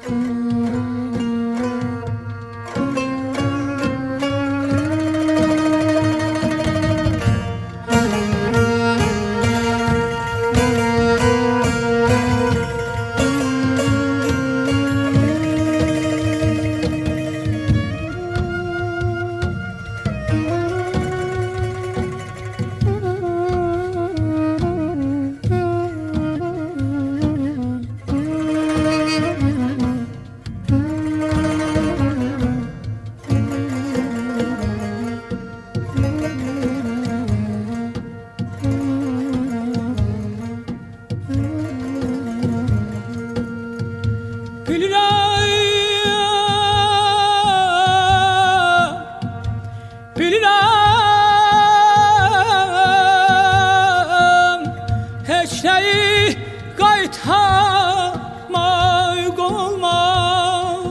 Qaytarmaq olmaz.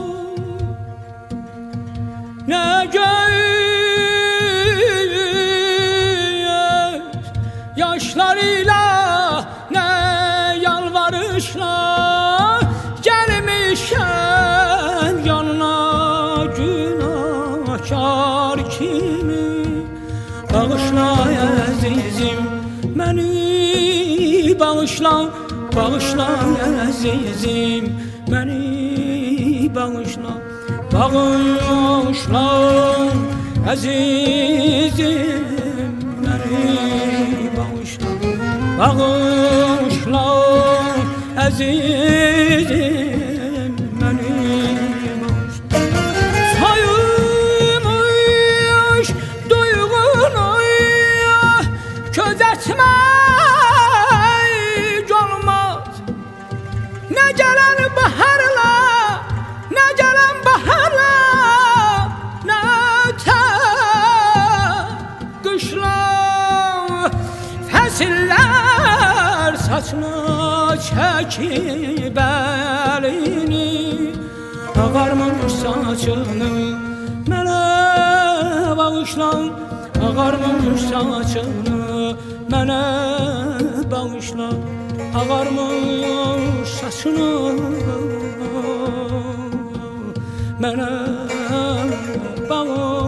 Nə göz yaşlarıyla, nə yalvarışla gəlmişəm yanına günahkar kimi. Bağışla əzizim məni, bağışla, bağışla əzizim məni, bağışla, bağışla əzizim məni, bağışla, bağışla əzizim məni, bağışla. Sayılmış duyğunu közətmək Fəsillər saçına çəkib əlini, ağarmış saçını mənə bağışla, ağarmış saçını mənə bağışla, ağarmış saçını mənə bağışla.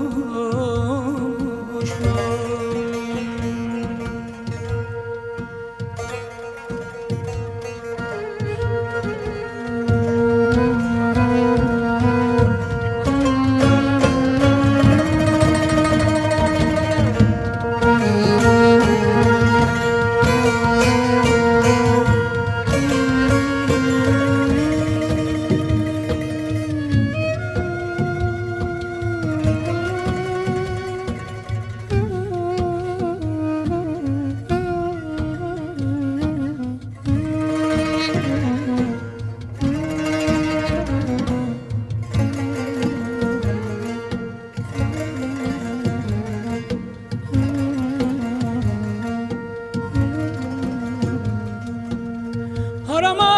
Arama,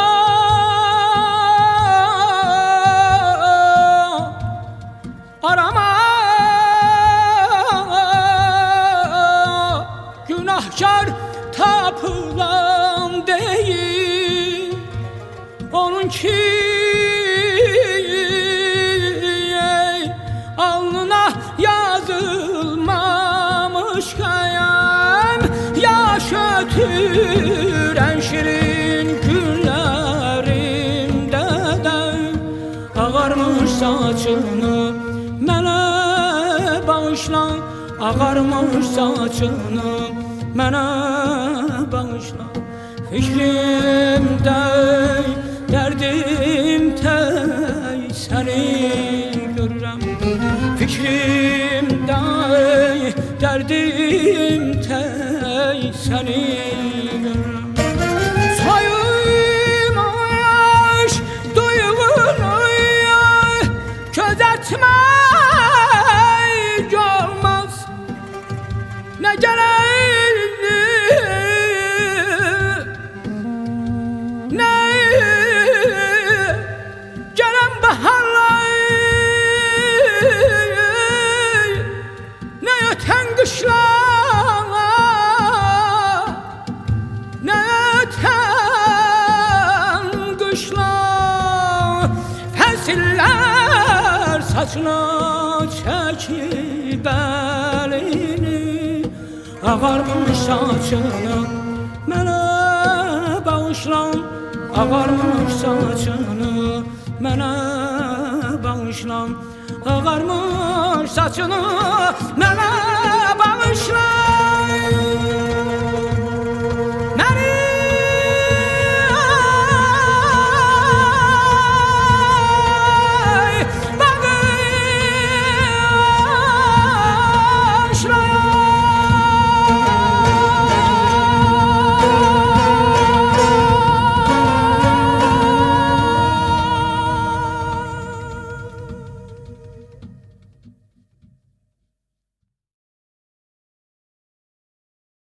arama, günahkar tapılan değil, onun ki alnına yazılmamış kayam, yaş ötüren şirin ağarmış saçını mənə bağışla, ağarmış saçını mənə bağışla. Fikrimdə dərdim tək səni görürəm, fikrimdə dərdim tək səni görürəm. Közətmək olmaz, nə gərək, nə gələn baharlar, nə ötən qışlar, nə ötən qışlar. başına çekip elini, ağarmış saçını mənə bağışla, ağarmış saçını mənə bağışla, ağarmış saçını mənə bağışla.